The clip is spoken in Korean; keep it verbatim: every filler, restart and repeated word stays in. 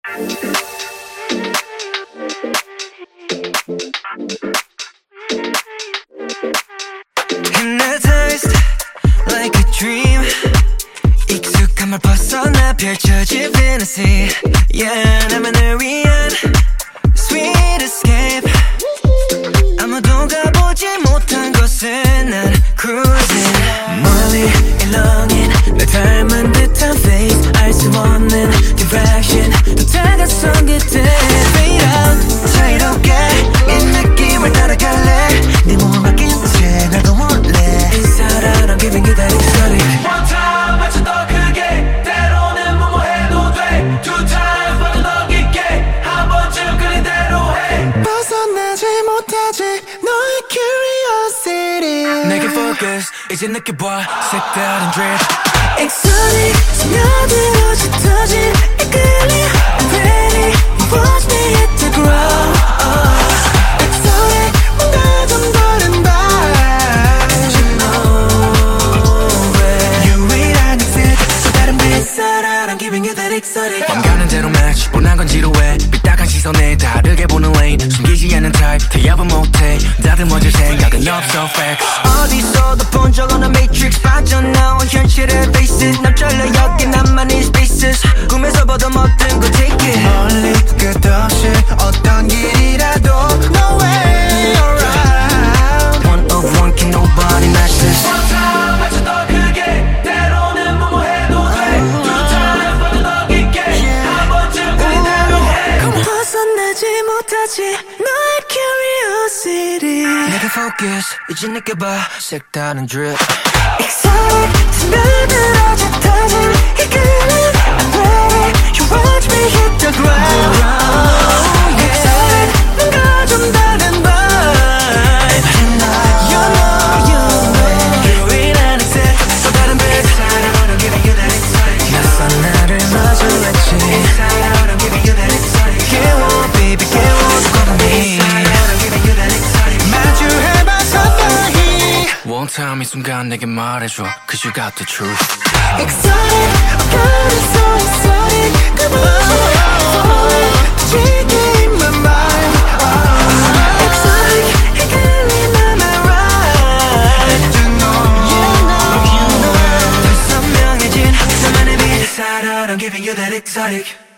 Hypnotized like a dream. 익숙한 말 벗어나 펼쳐질 fantasy. Yeah, 나만을 위한 sweet escape. 아무도 가보지 못한 곳에 난 cruising. 멀리 일렁인 날 닮은 듯한 face. 알 수 없는 direction. 또 다가선 그때 fade out. 자유롭게 이 느낌을 따라갈래. 네 몸을 맡긴 채 날 더 몰래. 인사라 I'm giving you that exotic. One time 맞춰 더 크게. 때로는 뭐뭐 해도 돼. Two times 맞춰 더 깊게. 한 번쯤 그린 대로 해. 벗어나지 못하지 너의 curiosity. 내게 focus 이제 느껴봐 색다른 drip. Exotic 스며들어 짙어진 이끌림. I'm ready. You watch me hit the ground. oh. Exotic 뭔가 좀 다른 vibe. You know it. 유일한 exit 또 다른 빛. 사랑 I'm giving you that exotic. 맘 가는 대로 match 원한 건 지루해. 삐딱한 시선에 다르게 보는 lane. 숨기지 않는 type 태엽은 못해. 다듬어질 생각은 없어 facts. 어디서도 본 적 없는 matrix 빠져나온 현실의 basis. 날 잘라 여기 나만의 spaces. 꿈에서 보던 모든 거 take it. 멀리 끝없이 어떤 길이라도 No way around. One of one can nobody match this. One time 맞춰 더 크게. 때로는 뭐뭐 해도 돼. Two times 맞춰 더 깊게. 한 번쯤 그린 대로 해. 벗어나지 못하지 너의 curiosity. 내게 focus 이제 느껴봐 색다른 drip. Exotic 스며들어 짙어진 이끌림. I'm ready. You watch me hit the ground. Exotic 뭔가 좀 다른 vibe. You know, you know. 유일한 exit 또 다른 빛. I'm giving you that exotic. 낯선 나를 마주했지. I'm giving you that exotic. 깨워 baby 깨워 follow me. I'm giving you that exotic. 마주해봐서 다히. One time 이 순간 내게 말해줘 Cause you got the truth. Exotic, oh God, it's so exotic. Come on, tricky in my mind. Oh, exotic, 이끌림 am I right? You know, you know, you know. 더 선명해진 나만의 빛. I'm giving you that exotic.